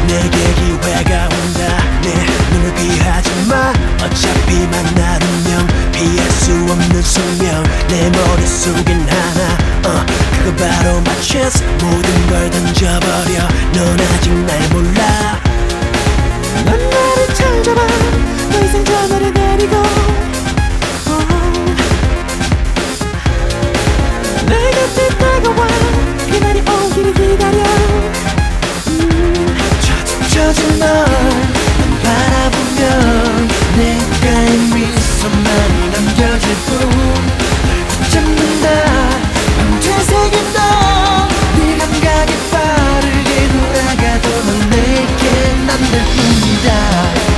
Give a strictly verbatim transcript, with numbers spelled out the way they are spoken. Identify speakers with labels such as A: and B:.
A: 내게 기회가 온다. 내 눈을 피하지 마. 어차피 만날 운명 피할 수 없는 숙명. 내 머릿속엔 하나 uh, 그거 바로 my chance. 모든